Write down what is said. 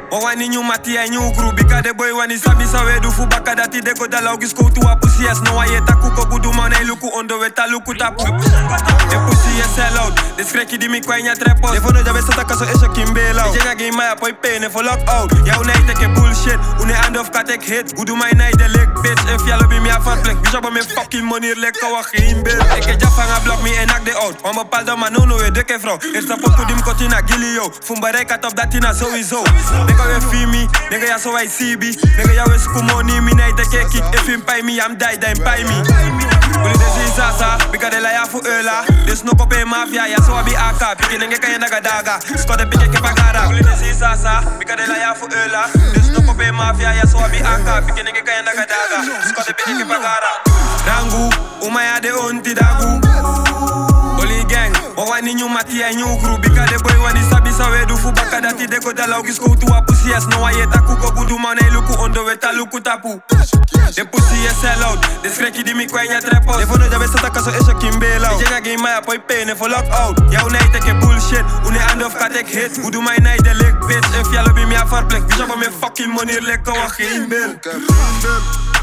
O wani new mati en new crew. Because the boy wani sabi sa we do fu baka dati de go da logis go to a pussy yes. No I yeta kuko gudu man e luku ondo weta luku tapu. The pussy yes sell out. The screcky di mi kwa inya trepos. De fono jabe sata kaso esho kimbela. De jenga game maya poi pain e for lock out. Ya una take bullshit. Une hand off ka take hit. Gudu my night the leg bitch. If ya lobby me a fat fleck. Bishop on me fucking money leg kawa geen bill. Ik heb Jafanga block me en knock the out. Om bepaalde man no we dikke vrouw. Eerst op ku dim kotina gilio. Fumbarei kat op dat tina sowieso. Nigga we feel me. Nigga ya so I CB. Nigga ya we skumoni me night take kick. If him pay me I'm die then pay me. Uli desi sasa. Because de la ya fu eula. This no pope mafia ya so I be aka. Piki nenge kaya naga daga. Skode piki ke pagara. Uli desi sasa. Because de la ya fu eula. This no pope mafia ya so I be aka. Piki nenge kaya naga daga. Skode piki ke pagara. Rangu, umaya de onti dagu. Oli gang, o wani new mati en new crew. Because the boy wani sabi sa we do fu baka dati de go da logis go to a pussy yes. No I yeta kuko gudu man e luku ondo weta luku tapu. The pussy yes sell out. The screcky di mi kwa inya trepos. De fono jabe sata kaso esho kimbela. De jenga game maya poi pain e for lock out. Ya una take bullshit. Une hand off ka take hit. Gudu my night the leg bitch. If ya lobby me a far plek. Bishop on me fucking money leg kawa geen bill.